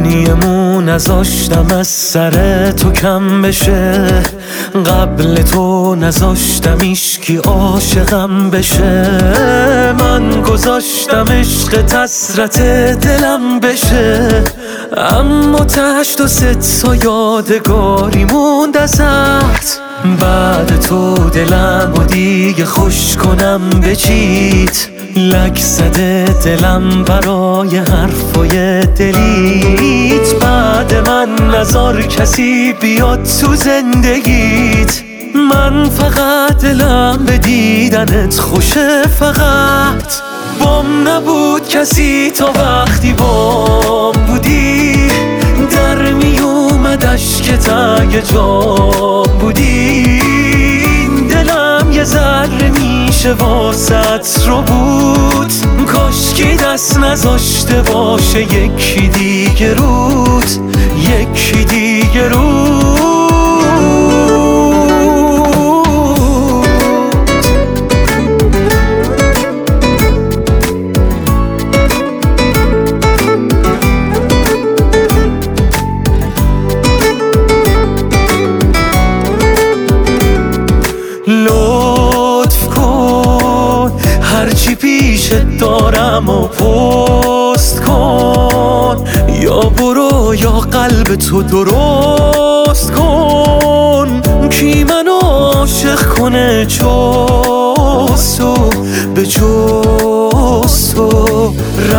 معنیمو نذاشتم از سر تو کم بشه، قبل تو نذاشتم ایشکی عاشقم بشه. من گذاشتم عشق حسرت دلم بشه، اما تهش تو تا یادگاری موند ازت. بعد تو دلم و دیگه خوش کنم بچیت، لک زده دلم برای حرفای دلیت. بعد من نذار کسی بیاد تو زندگیت، من فقط دلم به دیدنت خوشه. فقط بام نبود کسی تا وقتی بام بودی، در می اومد اشکت اگه جام بودی. دلم یه ذره میشه واسط رو بود، کاشکی دست نذاشته باشه یکی دیگه رود، یکی دیگه رود. لطف کن هرچی پیشت دارم و پست کن، یا برو یا قلب تو درست کن. کی منو عاشق کنه چوستو به چوستو؟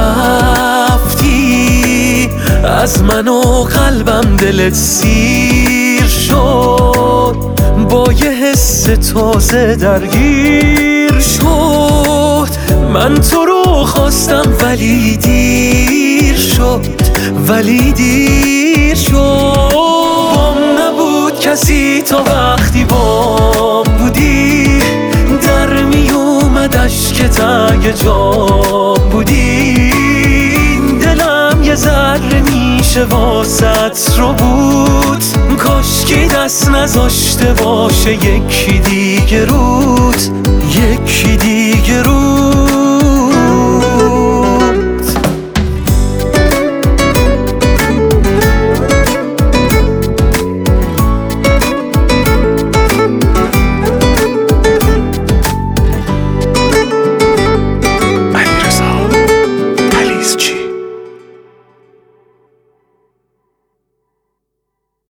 رفتی از من و قلبم دلت سیر شد، با یه حس تازه درگیر شد. من تو رو خواستم ولی دیر شد، ولی دیر شد. بام نبود کسی تا وقتی بام بودی، در می اومد اشکت اگه جام بودی. دلم یه ذره میشه واسط رو بود، کاشکی دست نذاشته باشه یکی دیگه رود، یکی دیگه رود.